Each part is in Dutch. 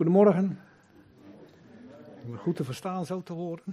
Goedemorgen. Ik ben goed te verstaan, zo te horen.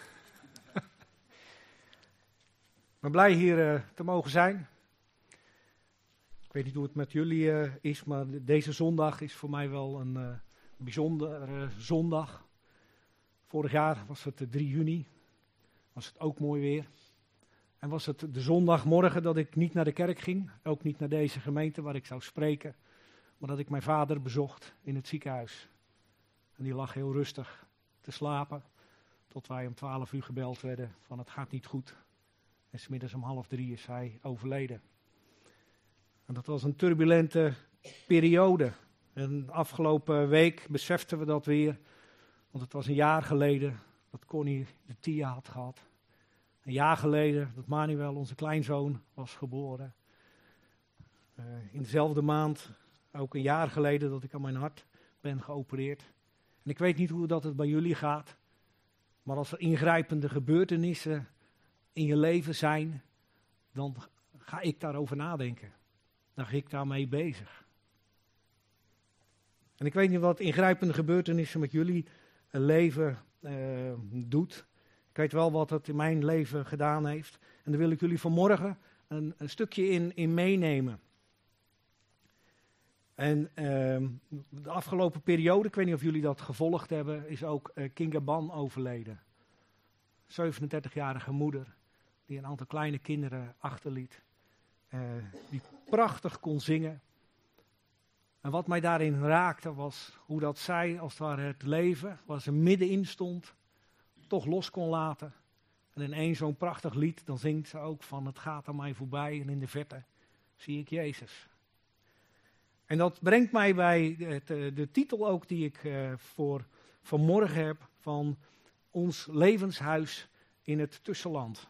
Ik ben blij hier te mogen zijn. Ik weet niet hoe het met jullie is, maar deze zondag is voor mij wel een bijzondere zondag. Vorig jaar was het 3 juni, was het ook mooi weer. En was het de zondagmorgen dat ik niet naar de kerk ging, ook niet naar deze gemeente waar ik zou spreken, maar dat ik mijn vader bezocht in het ziekenhuis. En die lag heel rustig te slapen, tot wij om 12 uur gebeld werden van het gaat niet goed. En 's middags om 2:30 is hij overleden. En dat was een turbulente periode. En afgelopen week beseften we dat weer, want het was een jaar geleden dat Connie de Tia had gehad. Een jaar geleden dat Manuel, onze kleinzoon, was geboren. In dezelfde maand, ook een jaar geleden, dat ik aan mijn hart ben geopereerd. En ik weet niet hoe dat het bij jullie gaat, maar als er ingrijpende gebeurtenissen in je leven zijn, dan ga ik daarover nadenken. Dan ga ik daarmee bezig. En ik weet niet wat ingrijpende gebeurtenissen met jullie leven doet. Ik weet wel wat het in mijn leven gedaan heeft. En daar wil ik jullie vanmorgen een stukje in meenemen. En de afgelopen periode, ik weet niet of jullie dat gevolgd hebben, is ook Kinga Ban overleden. 37-jarige moeder, die een aantal kleine kinderen achterliet. Die prachtig kon zingen. En wat mij daarin raakte was hoe dat zij, als het ware het leven, waar ze middenin stond, toch los kon laten. En in één zo'n prachtig lied, dan zingt ze ook van het gaat aan mij voorbij en in de verte zie ik Jezus. En dat brengt mij bij de titel ook die ik voor vanmorgen heb van ons levenshuis in het tussenland.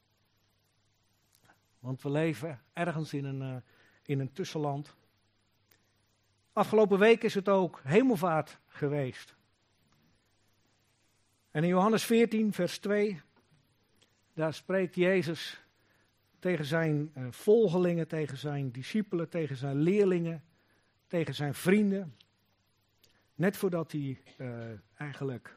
Want we leven ergens in een tussenland. Afgelopen week is het ook hemelvaart geweest. En in Johannes 14, vers 2, daar spreekt Jezus tegen zijn volgelingen, tegen zijn discipelen, tegen zijn leerlingen, tegen zijn vrienden. Net voordat hij eigenlijk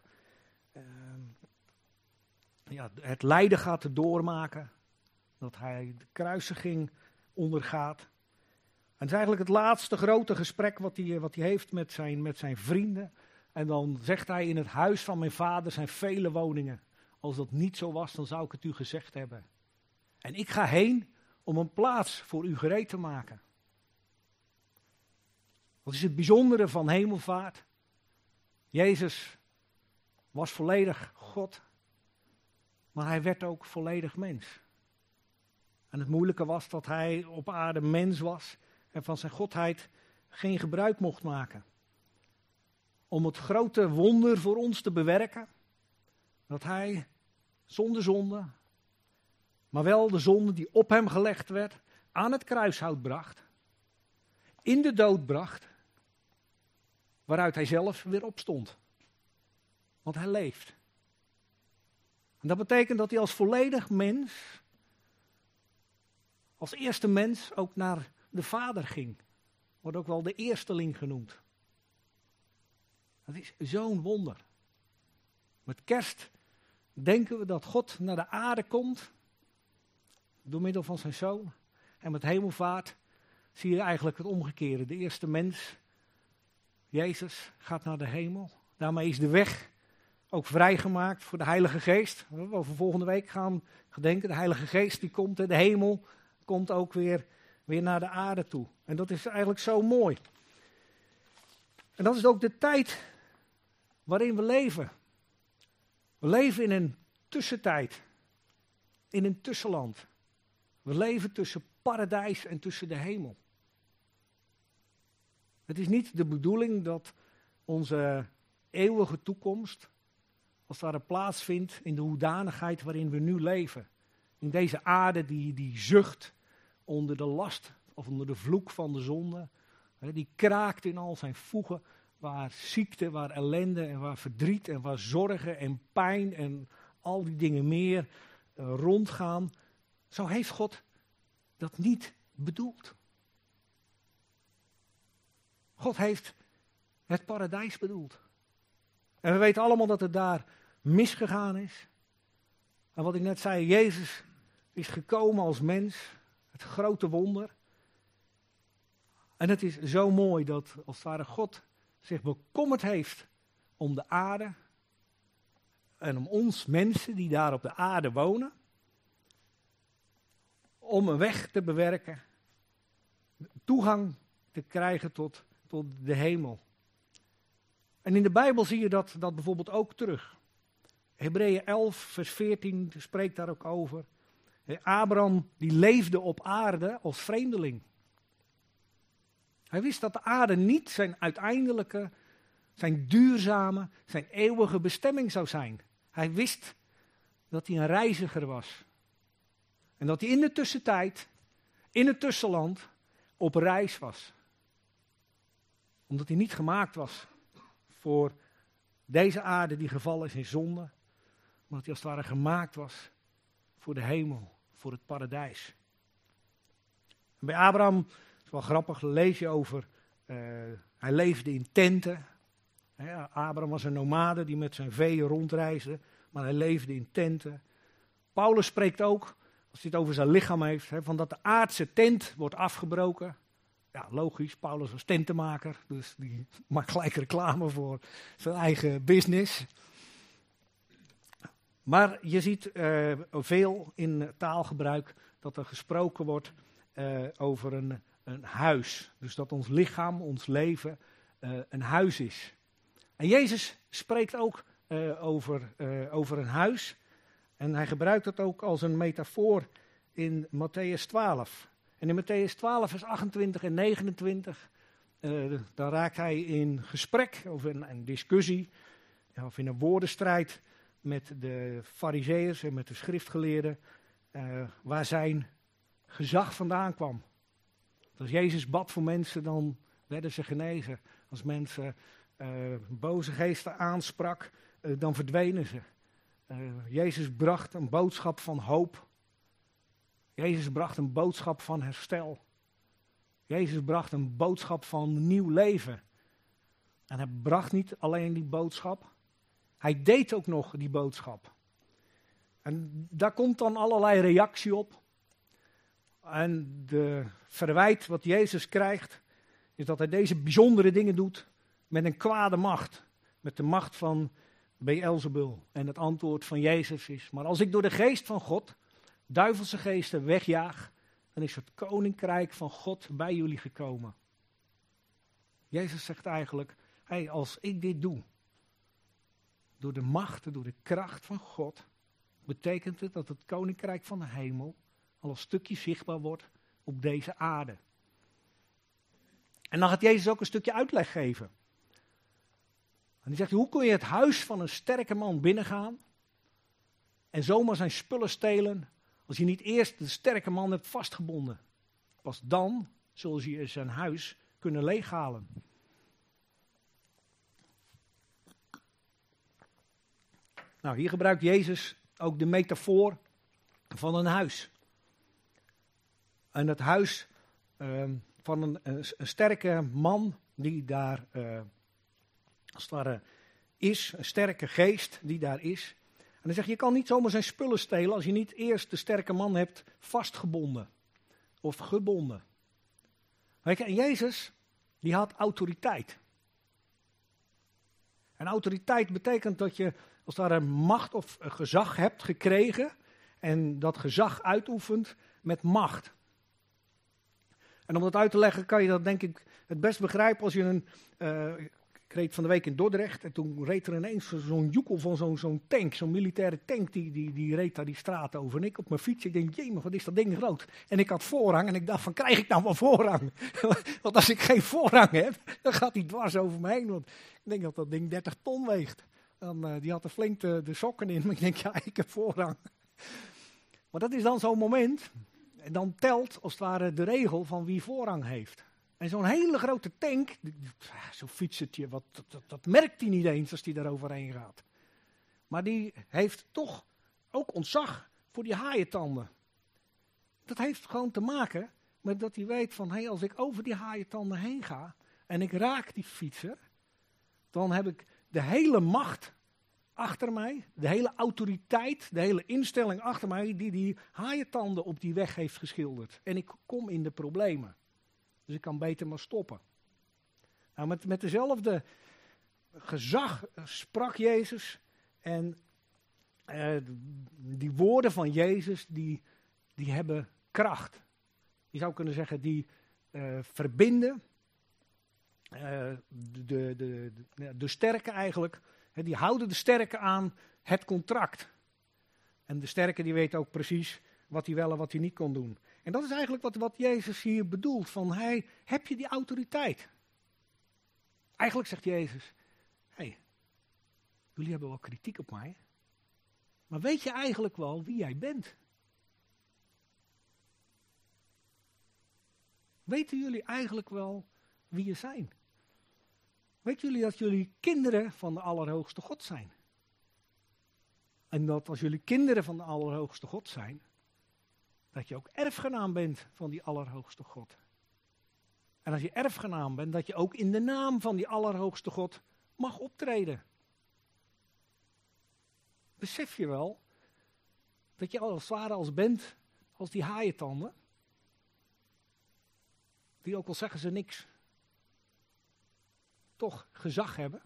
het lijden gaat doormaken, dat hij de kruisiging ondergaat. En het is eigenlijk het laatste grote gesprek wat hij heeft met zijn vrienden. En dan zegt hij, in het huis van mijn vader zijn vele woningen. Als dat niet zo was, dan zou ik het u gezegd hebben. En ik ga heen om een plaats voor u gereed te maken. Wat is het bijzondere van hemelvaart? Jezus was volledig God, maar hij werd ook volledig mens. En het moeilijke was dat hij op aarde mens was en van zijn godheid geen gebruik mocht maken. Om het grote wonder voor ons te bewerken, dat hij zonder zonde, maar wel de zonde die op hem gelegd werd, aan het kruishout bracht, in de dood bracht, waaruit hij zelf weer opstond. Want hij leeft. En dat betekent dat hij als volledig mens, als eerste mens ook naar de Vader ging. Wordt ook wel de eersteling genoemd. Dat is zo'n wonder. Met kerst denken we dat God naar de aarde komt, door middel van zijn zoon. En met hemelvaart zie je eigenlijk het omgekeerde. De eerste mens, Jezus, gaat naar de hemel. Daarmee is de weg ook vrijgemaakt voor de Heilige Geest. We over volgende week gaan gedenken. De Heilige Geest die komt en de hemel komt ook weer naar de aarde toe. En dat is eigenlijk zo mooi. En dat is ook de tijd waarin we leven. We leven in een tussentijd. In een tussenland. We leven tussen paradijs en tussen de hemel. Het is niet de bedoeling dat onze eeuwige toekomst als het ware plaatsvindt in de hoedanigheid waarin we nu leven. In deze aarde die zucht onder de last of onder de vloek van de zonde. Die kraakt in al zijn voegen, waar ziekte, waar ellende en waar verdriet en waar zorgen en pijn en al die dingen meer rondgaan. Zo heeft God dat niet bedoeld. God heeft het paradijs bedoelt. En we weten allemaal dat het daar misgegaan is. En wat ik net zei, Jezus is gekomen als mens, het grote wonder. En het is zo mooi dat als het ware God zich bekommerd heeft om de aarde en om ons mensen die daar op de aarde wonen, om een weg te bewerken, toegang te krijgen tot de hemel. En in de Bijbel zie je dat bijvoorbeeld ook terug. Hebreeën 11 vers 14 spreekt daar ook over. Abraham die leefde op aarde als vreemdeling. Hij wist dat de aarde niet zijn uiteindelijke, zijn duurzame, zijn eeuwige bestemming zou zijn. Hij wist dat hij een reiziger was. En dat hij in de tussentijd, in het tussenland, op reis was. Omdat hij niet gemaakt was voor deze aarde die gevallen is in zonde. Maar dat hij als het ware gemaakt was voor de hemel, voor het paradijs. En bij Abraham, het is wel grappig, lees je over, hij leefde in tenten. Abraham was een nomade die met zijn vee rondreisde, maar hij leefde in tenten. Paulus spreekt ook, als hij het over zijn lichaam heeft, van dat de aardse tent wordt afgebroken. Ja, logisch, Paulus was tentenmaker, dus die maakt gelijk reclame voor zijn eigen business. Maar je ziet veel in taalgebruik dat er gesproken wordt over een huis. Dus dat ons lichaam, ons leven een huis is. En Jezus spreekt ook over een huis. En hij gebruikt het ook als een metafoor in Mattheüs 12. En in Mattheüs 12 vers 28 en 29, dan raakt hij in gesprek of in een discussie of in een woordenstrijd met de farizeeërs en met de schriftgeleerden, waar zijn gezag vandaan kwam. Als Jezus bad voor mensen, dan werden ze genezen. Als mensen boze geesten aansprak, dan verdwenen ze. Jezus bracht een boodschap van hoop. Jezus bracht een boodschap van herstel. Jezus bracht een boodschap van nieuw leven. En hij bracht niet alleen die boodschap, hij deed ook nog die boodschap. En daar komt dan allerlei reactie op. En de verwijt wat Jezus krijgt, is dat hij deze bijzondere dingen doet met een kwade macht. Met de macht van Beelzebul. En het antwoord van Jezus is, maar als ik door de geest van God duivelse geesten wegjaag, dan is het koninkrijk van God bij jullie gekomen. Jezus zegt eigenlijk, als ik dit doe, door de macht, door de kracht van God, betekent het dat het koninkrijk van de hemel al een stukje zichtbaar wordt op deze aarde. En dan gaat Jezus ook een stukje uitleg geven. En hij zegt, hoe kun je het huis van een sterke man binnengaan en zomaar zijn spullen stelen, als je niet eerst de sterke man hebt vastgebonden? Pas dan zul je zijn huis kunnen leeghalen. Nou, hier gebruikt Jezus ook de metafoor van een huis. En het huis van een sterke man die daar als het ware is, een sterke geest die daar is. En dan zeg je kan niet zomaar zijn spullen stelen als je niet eerst de sterke man hebt vastgebonden of gebonden. Weet je, en Jezus, die had autoriteit. En autoriteit betekent dat je als daar een macht of een gezag hebt gekregen en dat gezag uitoefent met macht. En om dat uit te leggen kan je dat denk ik het best begrijpen als je ik reed van de week in Dordrecht en toen reed er ineens zo'n joekel van zo'n tank, zo'n militaire tank, die reed daar die straat over. En ik op mijn fiets, ik denk, jee, maar wat is dat ding groot? En ik had voorrang en ik dacht van, krijg ik nou wel voorrang? Want als ik geen voorrang heb, dan gaat hij dwars over me heen. Want ik denk dat dat ding 30 ton weegt. Die had er flink de sokken in, maar ik denk, ja, ik heb voorrang. Maar dat is dan zo'n moment, en dan telt als het ware de regel van wie voorrang heeft. En zo'n hele grote tank, zo'n fietsertje, dat merkt hij niet eens als hij daar overheen gaat. Maar die heeft toch ook ontzag voor die haaientanden. Dat heeft gewoon te maken met dat hij weet van, als ik over die haaientanden heen ga en ik raak die fietser, dan heb ik de hele macht achter mij, de hele autoriteit, de hele instelling achter mij, die haaientanden op die weg heeft geschilderd. En ik kom in de problemen. Dus ik kan beter maar stoppen. Nou, met dezelfde gezag sprak Jezus. En die woorden van Jezus, die hebben kracht. Je zou kunnen zeggen, die verbinden de sterken eigenlijk. Die houden de sterken aan het contract. En de sterke die weet ook precies wat hij wel en wat hij niet kon doen. En dat is eigenlijk wat Jezus hier bedoelt. Van, heb je die autoriteit? Eigenlijk zegt Jezus, jullie hebben wel kritiek op mij. Maar weet je eigenlijk wel wie jij bent? Weten jullie eigenlijk wel wie je zijn? Weten jullie dat jullie kinderen van de Allerhoogste God zijn? En dat als jullie kinderen van de Allerhoogste God zijn, dat je ook erfgenaam bent van die Allerhoogste God. En als je erfgenaam bent, dat je ook in de naam van die Allerhoogste God mag optreden. Besef je wel dat je als het ware als bent als die haaientanden, die ook al zeggen ze niks, toch gezag hebben.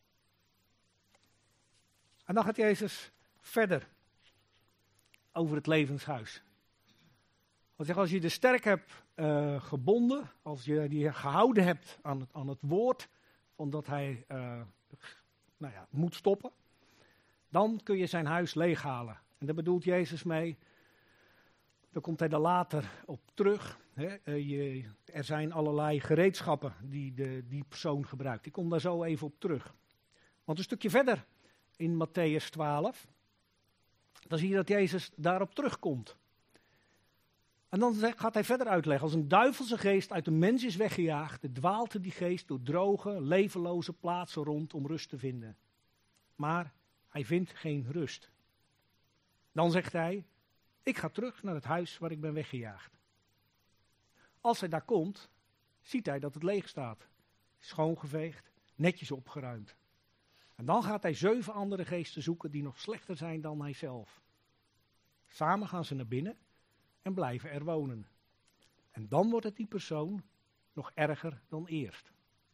En dan gaat Jezus verder over het levenshuis. Als je de sterk hebt gebonden, als je die gehouden hebt aan het woord, van dat hij moet stoppen, dan kun je zijn huis leeghalen. En daar bedoelt Jezus mee, daar komt hij er later op terug. Er zijn allerlei gereedschappen die persoon gebruikt. Ik kom daar zo even op terug. Want een stukje verder in Mattheüs 12, dan zie je dat Jezus daarop terugkomt. En dan gaat hij verder uitleggen. Als een duivelse geest uit een mens is weggejaagd, dwaalt die geest door droge, levenloze plaatsen rond om rust te vinden. Maar hij vindt geen rust. Dan zegt hij, ik ga terug naar het huis waar ik ben weggejaagd. Als hij daar komt, ziet hij dat het leeg staat. Schoongeveegd, netjes opgeruimd. En dan gaat hij 7 andere geesten zoeken die nog slechter zijn dan hij zelf. Samen gaan ze naar binnen en blijven er wonen. En dan wordt het die persoon nog erger dan eerst.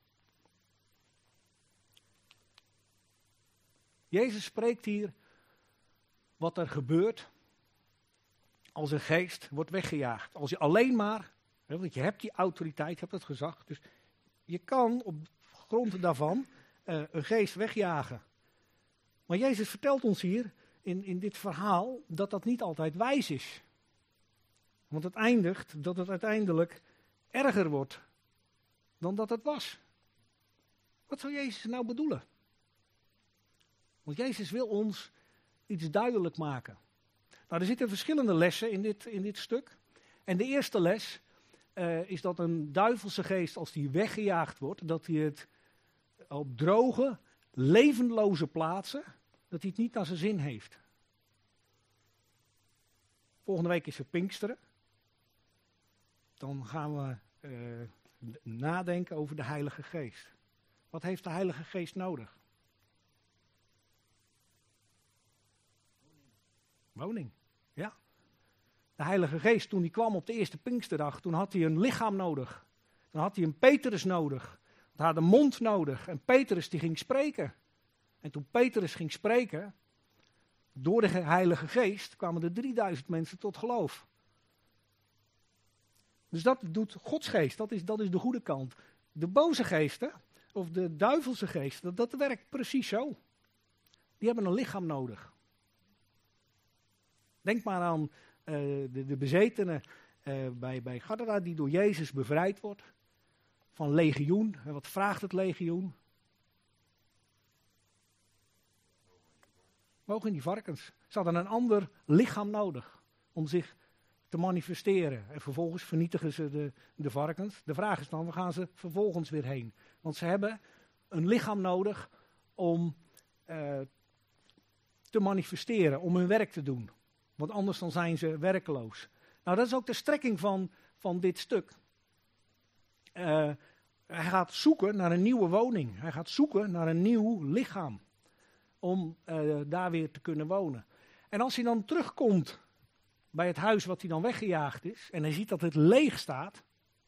Jezus spreekt hier wat er gebeurt als een geest wordt weggejaagd. Als je alleen maar, want je hebt die autoriteit, je hebt het gezag, dus je kan op grond daarvan een geest wegjagen. Maar Jezus vertelt ons hier in dit verhaal dat dat niet altijd wijs is. Want het eindigt dat het uiteindelijk erger wordt dan dat het was. Wat zou Jezus nou bedoelen? Want Jezus wil ons iets duidelijk maken. Nou, er zitten verschillende lessen in dit stuk. En de eerste les is dat een duivelse geest, als die weggejaagd wordt, dat hij het op droge, levenloze plaatsen, dat hij het niet naar zijn zin heeft. Volgende week is het Pinksteren. Dan gaan we nadenken over de Heilige Geest. Wat heeft de Heilige Geest nodig? Woning, ja. De Heilige Geest, toen hij kwam op de eerste Pinksterdag, toen had hij een lichaam nodig. Dan had hij een Petrus nodig. Hij had een mond nodig. En Petrus die ging spreken. En toen Petrus ging spreken, door de Heilige Geest, kwamen er 3000 mensen tot geloof. Dus dat doet Gods geest, dat is de goede kant. De boze geesten, of de duivelse geesten, dat werkt precies zo. Die hebben een lichaam nodig. Denk maar aan de bezetene bij Gadara die door Jezus bevrijd wordt. Van legioen. En wat vraagt het legioen? Woog in die varkens. Ze hadden een ander lichaam nodig om zich te manifesteren. En vervolgens vernietigen ze de varkens. De vraag is dan, waar gaan ze vervolgens weer heen? Want ze hebben een lichaam nodig om te manifesteren, om hun werk te doen. Want anders dan zijn ze werkeloos. Nou, dat is ook de strekking van dit stuk. Hij gaat zoeken naar een nieuwe woning. Hij gaat zoeken naar een nieuw lichaam. Om daar weer te kunnen wonen. En als hij dan terugkomt bij het huis wat hij dan weggejaagd is. En hij ziet dat het leeg staat.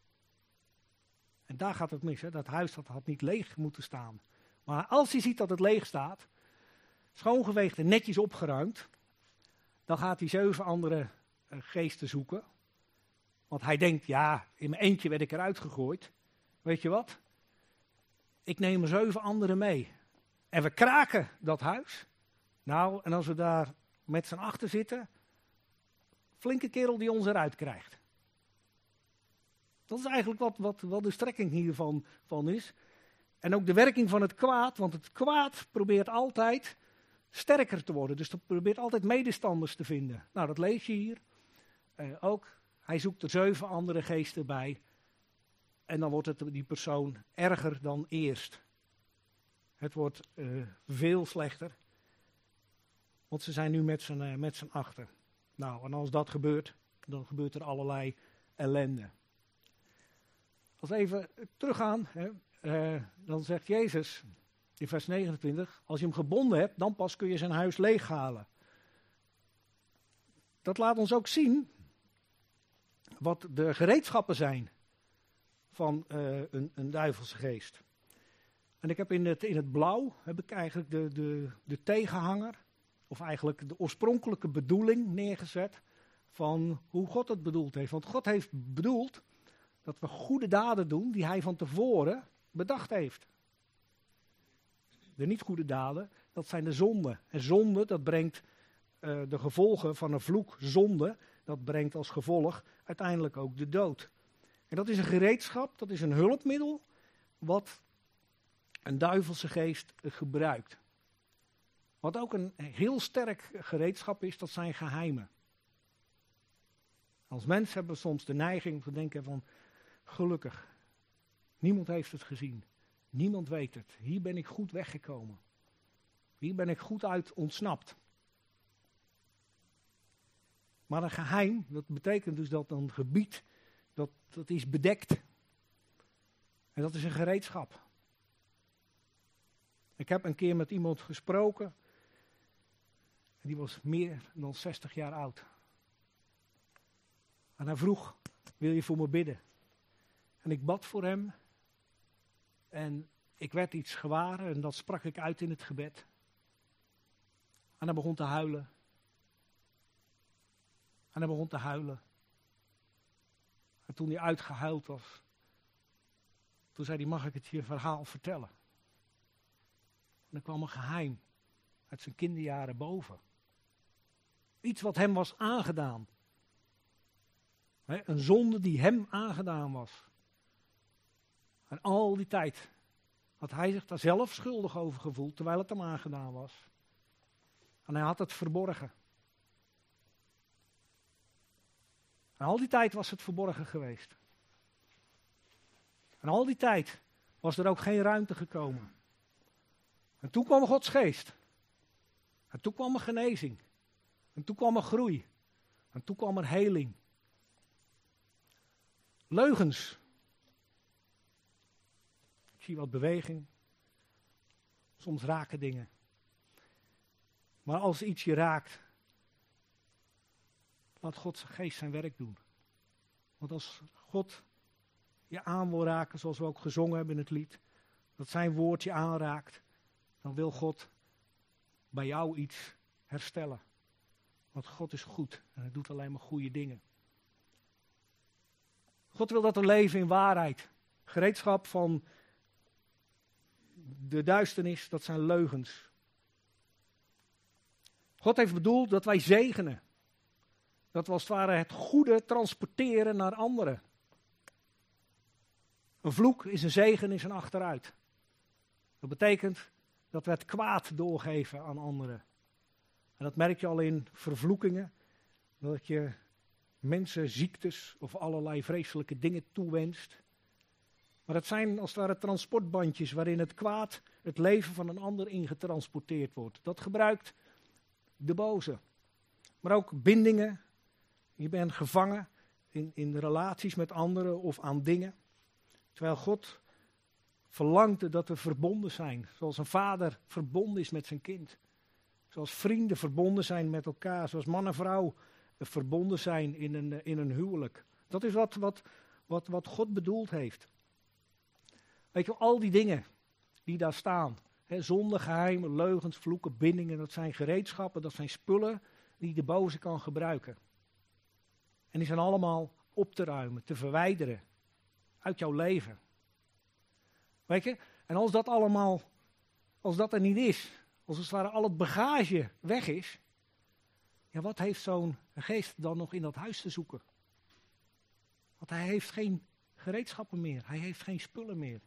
En daar gaat het mis. Hè? Dat huis dat had niet leeg moeten staan. Maar als hij ziet dat het leeg staat. Schoongeveegd en netjes opgeruimd. Dan gaat hij 7 andere geesten zoeken. Want hij denkt, ja, in mijn eentje werd ik eruit gegooid. Weet je wat? Ik neem er 7 anderen mee. En we kraken dat huis. Nou, en als we daar met z'n achter zitten. Flinke kerel die ons eruit krijgt. Dat is eigenlijk wat de strekking hiervan is. En ook de werking van het kwaad. Want het kwaad probeert altijd sterker te worden. Dus dat probeert altijd medestanders te vinden. Nou, dat lees je hier. Ook, hij zoekt er 7 andere geesten bij. En dan wordt het die persoon erger dan eerst. Het wordt veel slechter. Want ze zijn nu met z'n achter. Nou, en als dat gebeurt, dan gebeurt er allerlei ellende. Als we even teruggaan, dan zegt Jezus in vers 29, als je hem gebonden hebt, dan pas kun je zijn huis leeghalen. Dat laat ons ook zien wat de gereedschappen zijn van een duivelse geest. En ik heb in het blauw heb ik eigenlijk de tegenhanger, of eigenlijk de oorspronkelijke bedoeling neergezet van hoe God het bedoeld heeft. Want God heeft bedoeld dat we goede daden doen die hij van tevoren bedacht heeft. De niet goede daden, dat zijn de zonden. En zonde, dat brengt de gevolgen van een vloek, zonde, dat brengt als gevolg uiteindelijk ook de dood. En dat is een gereedschap, dat is een hulpmiddel wat een duivelse geest gebruikt. Wat ook een heel sterk gereedschap is, dat zijn geheimen. Als mens hebben we soms de neiging om te denken van, gelukkig, niemand heeft het gezien. Niemand weet het. Hier ben ik goed weggekomen. Hier ben ik goed uit ontsnapt. Maar een geheim, dat betekent dus dat een gebied, dat is bedekt. En dat is een gereedschap. Ik heb een keer met iemand gesproken. En die was meer dan 60 jaar oud. En hij vroeg, wil je voor me bidden? En ik bad voor hem. En ik werd iets gewaar en dat sprak ik uit in het gebed. En hij begon te huilen. En hij begon te huilen. En toen hij uitgehuild was, toen zei hij, mag ik het je verhaal vertellen? En er kwam een geheim uit zijn kinderjaren boven. Iets wat hem was aangedaan. Een zonde die hem aangedaan was. En al die tijd had hij zich daar zelf schuldig over gevoeld, terwijl het hem aangedaan was. En hij had het verborgen. En al die tijd was het verborgen geweest. En al die tijd was er ook geen ruimte gekomen. En toen kwam Gods geest. En toen kwam er genezing. En toen kwam er groei. En toen kwam er heling. Leugens. Ik zie wat beweging. Soms raken dingen. Maar als iets je raakt, laat Gods geest zijn werk doen. Want als God je aan wil raken, zoals we ook gezongen hebben in het lied, dat zijn woord je aanraakt, dan wil God bij jou iets herstellen. Want God is goed en hij doet alleen maar goede dingen. God wil dat we leven in waarheid. Gereedschap van de duisternis, dat zijn leugens. God heeft bedoeld dat wij zegenen. Dat we als het ware het goede transporteren naar anderen. Een vloek is een zegen, is een achteruit. Dat betekent dat we het kwaad doorgeven aan anderen. En dat merk je al in vervloekingen. Dat je mensen ziektes of allerlei vreselijke dingen toewenst. Maar het zijn als het ware transportbandjes waarin het kwaad het leven van een ander ingetransporteerd wordt. Dat gebruikt de boze. Maar ook bindingen. Je bent gevangen in relaties met anderen of aan dingen. Terwijl God verlangt dat we verbonden zijn. Zoals een vader verbonden is met zijn kind. Zoals vrienden verbonden zijn met elkaar. Zoals man en vrouw verbonden zijn in een huwelijk. Dat is wat God bedoeld heeft. Weet je wel, al die dingen die daar staan. Zonde, geheimen, leugens, vloeken, bindingen. Dat zijn gereedschappen, dat zijn spullen die de boze kan gebruiken. En die zijn allemaal op te ruimen, te verwijderen. Uit jouw leven. Weet je? En als dat allemaal, als dat er niet is. Als het ware al het bagage weg is. Ja, wat heeft zo'n geest dan nog in dat huis te zoeken? Want hij heeft geen gereedschappen meer. Hij heeft geen spullen meer.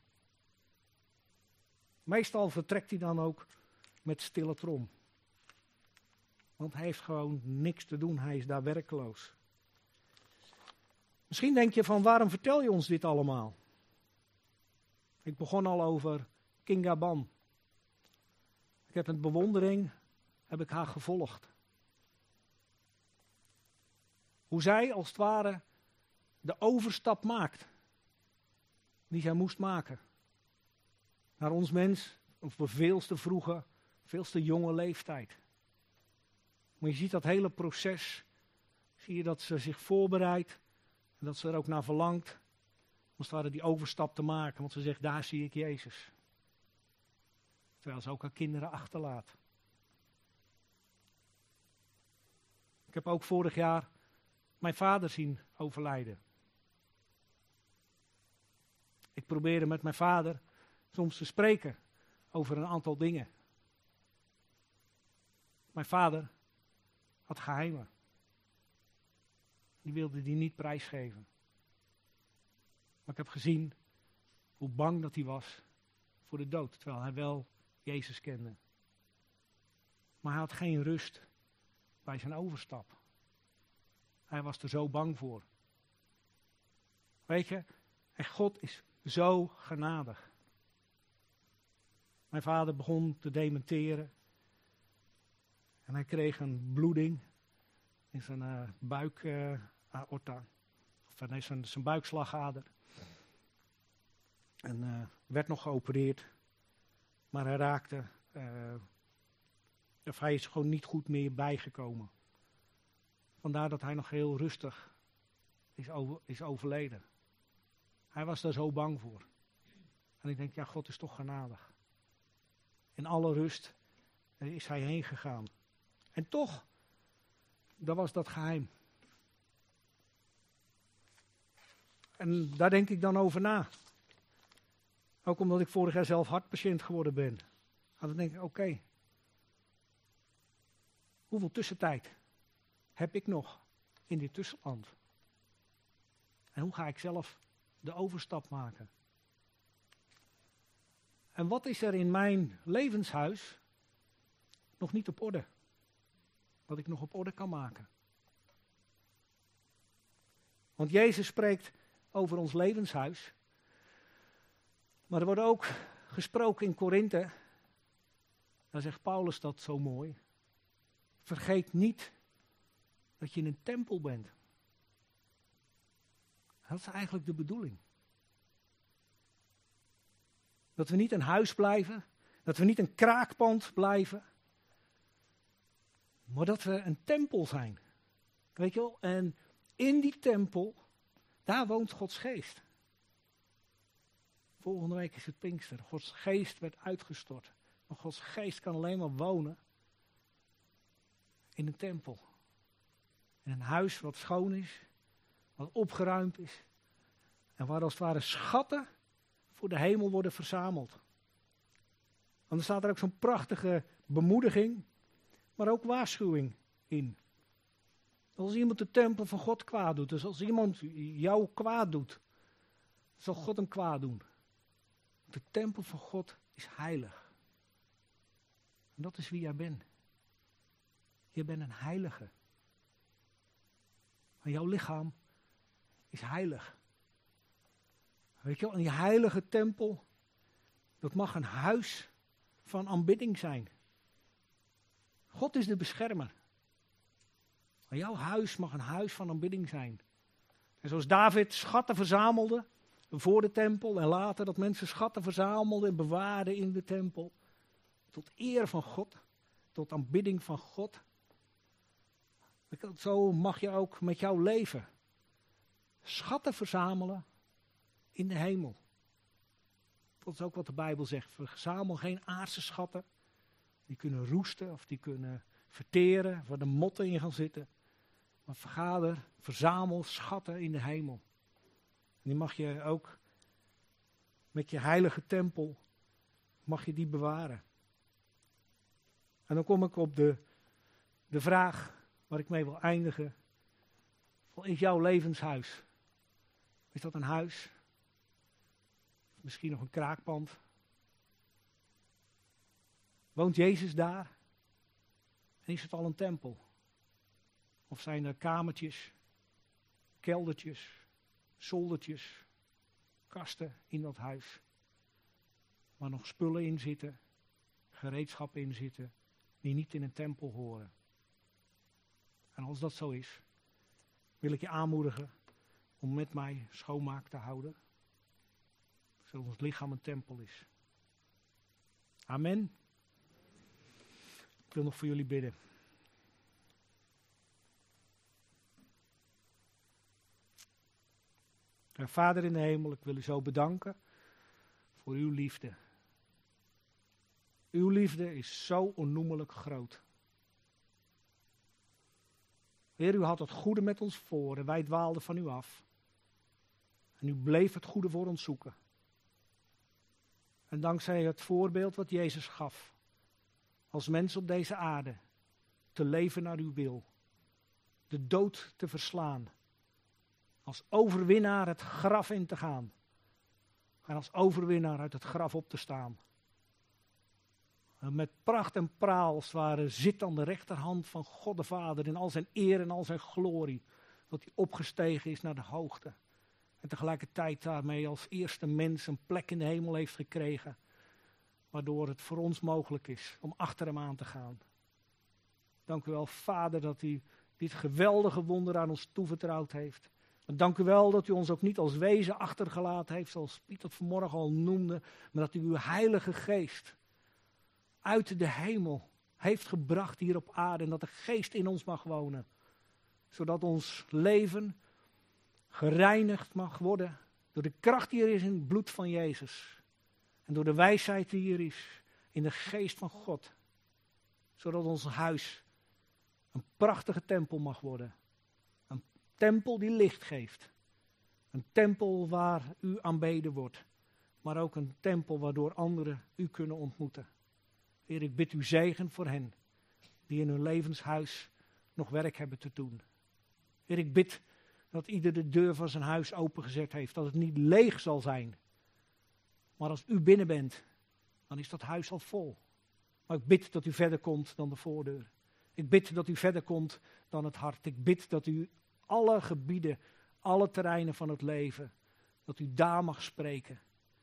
Meestal vertrekt hij dan ook met stille trom. Want hij heeft gewoon niks te doen. Hij is daar werkloos. Misschien denk je van, waarom vertel je ons dit allemaal? Ik begon al over Kinga Ban. Ik heb met bewondering haar gevolgd. Hoe zij als het ware de overstap maakt. Die zij moest maken. Naar ons mens, op een veel te vroege, veel te jonge leeftijd. Maar je ziet dat hele proces. Zie je dat ze zich voorbereidt. En dat ze er ook naar verlangt. Om als het ware die overstap te maken. Want ze zegt, daar zie ik Jezus. Terwijl ze ook haar kinderen achterlaat. Ik heb ook vorig jaar mijn vader zien overlijden. Ik probeerde met mijn vader soms te spreken over een aantal dingen. Mijn vader had geheimen. Die wilde die niet prijsgeven. Maar ik heb gezien hoe bang dat hij was voor de dood, terwijl hij wel Jezus kende. Maar hij had geen rust bij zijn overstap. Hij was er zo bang voor. Weet je, en God is zo genadig. Mijn vader begon te dementeren. En hij kreeg een bloeding in zijn buikaorta. Of zijn buikslagader. En werd nog geopereerd. Maar hij raakte... of hij is gewoon niet goed meer bijgekomen. Vandaar dat hij nog heel rustig is overleden. Hij was daar zo bang voor. En ik denk, ja, God is toch genadig. In alle rust is hij heen gegaan. En toch, dat was dat geheim. En daar denk ik dan over na. Ook omdat ik vorig jaar zelf hartpatiënt geworden ben. En dan denk ik, oké. Hoeveel tussentijd heb ik nog in dit tussenland? En hoe ga ik zelf de overstap maken? En wat is er in mijn levenshuis nog niet op orde? Wat ik nog op orde kan maken? Want Jezus spreekt over ons levenshuis. Maar er wordt ook gesproken in Korinthe. Daar zegt Paulus dat zo mooi. Vergeet niet dat je in een tempel bent. Dat is eigenlijk de bedoeling. Dat we niet een huis blijven. Dat we niet een kraakpand blijven. Maar dat we een tempel zijn. Weet je wel? En in die tempel, daar woont Gods geest. Volgende week is het Pinkster. Gods geest werd uitgestort. Maar Gods geest kan alleen maar wonen in een tempel. In een huis wat schoon is. Wat opgeruimd is. En waar als het ware schatten voor de hemel worden verzameld. En dan staat er ook zo'n prachtige bemoediging. Maar ook waarschuwing in. Als iemand de tempel van God kwaad doet. Dus als iemand jou kwaad doet. Zal God hem kwaad doen. De tempel van God is heilig. En dat is wie jij bent. Je bent een heilige. En jouw lichaam is heilig. Weet je wel, en die heilige tempel, dat mag een huis van aanbidding zijn. God is de beschermer. Maar jouw huis mag een huis van aanbidding zijn. En zoals David schatten verzamelde voor de tempel en later dat mensen schatten verzamelden en bewaarden in de tempel. Tot eer van God, tot aanbidding van God. Zo mag je ook met jouw leven schatten verzamelen in de hemel. Dat is ook wat de Bijbel zegt. Verzamel geen aardse schatten. Die kunnen roesten of die kunnen verteren, waar de motten in gaan zitten. Maar verzamel schatten in de hemel. En die mag je ook met je heilige tempel, mag je die bewaren. En dan kom ik op de vraag waar ik mee wil eindigen. Is jouw levenshuis? Is dat een huis? Misschien nog een kraakpand? Woont Jezus daar? En is het al een tempel? Of zijn er kamertjes, keldertjes, zoldertjes, kasten in dat huis? Waar nog spullen in zitten, gereedschappen in zitten, die niet in een tempel horen. En als dat zo is, wil ik je aanmoedigen om met mij schoonmaak te houden. Zodat ons lichaam een tempel is. Amen. Ik wil nog voor jullie bidden. En Vader in de hemel, ik wil u zo bedanken voor uw liefde. Uw liefde is zo onnoemelijk groot. Heer, u had het goede met ons voor en wij dwaalden van u af. En u bleef het goede voor ons zoeken. En dankzij het voorbeeld wat Jezus gaf, als mens op deze aarde, te leven naar uw wil, de dood te verslaan, als overwinnaar het graf in te gaan en als overwinnaar uit het graf op te staan. En met pracht en praal als het ware zit aan de rechterhand van God de Vader in al zijn eer en al zijn glorie, dat hij opgestegen is naar de hoogte. En tegelijkertijd daarmee als eerste mens een plek in de hemel heeft gekregen, waardoor het voor ons mogelijk is om achter hem aan te gaan. Dank u wel, Vader, dat u dit geweldige wonder aan ons toevertrouwd heeft. En dank u wel dat u ons ook niet als wezen achtergelaten heeft, zoals Piet dat vanmorgen al noemde, maar dat u uw heilige geest uit de hemel heeft gebracht hier op aarde en dat de geest in ons mag wonen. Zodat ons leven gereinigd mag worden door de kracht die er is in het bloed van Jezus. En door de wijsheid die er is in de geest van God. Zodat ons huis een prachtige tempel mag worden. Een tempel die licht geeft. Een tempel waar u aanbeden wordt. Maar ook een tempel waardoor anderen u kunnen ontmoeten. Heer, ik bid u zegen voor hen die in hun levenshuis nog werk hebben te doen. Heer, ik bid dat ieder de deur van zijn huis opengezet heeft. Dat het niet leeg zal zijn. Maar als u binnen bent, dan is dat huis al vol. Maar ik bid dat u verder komt dan de voordeur. Ik bid dat u verder komt dan het hart. Ik bid dat u alle gebieden, alle terreinen van het leven, dat u daar mag spreken.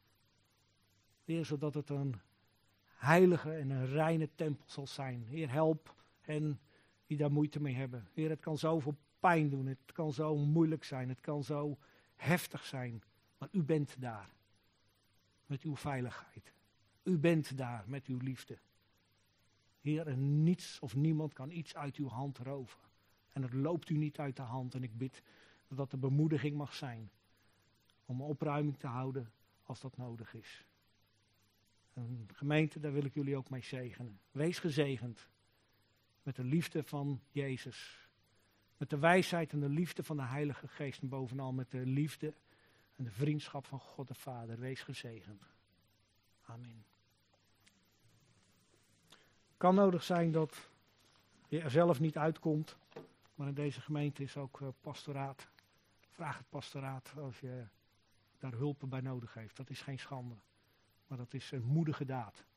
Heer, zodat het een heilige en een reine tempel zal zijn. Heer, help hen die daar moeite mee hebben. Heer, het kan zoveel pijn doen, het kan zo moeilijk zijn, het kan zo heftig zijn. Maar u bent daar met uw veiligheid. U bent daar met uw liefde. Heer, en niets of niemand kan iets uit uw hand roven. En het loopt u niet uit de hand. En ik bid dat dat de bemoediging mag zijn om opruiming te houden als dat nodig is. En gemeente, daar wil ik jullie ook mee zegenen. Wees gezegend met de liefde van Jezus. Met de wijsheid en de liefde van de Heilige Geest. En bovenal met de liefde en de vriendschap van God de Vader. Wees gezegend. Amen. Het kan nodig zijn dat je er zelf niet uitkomt. Maar in deze gemeente is ook pastoraat. Vraag het pastoraat als je daar hulp bij nodig heeft. Dat is geen schande. Maar dat is een moedige daad.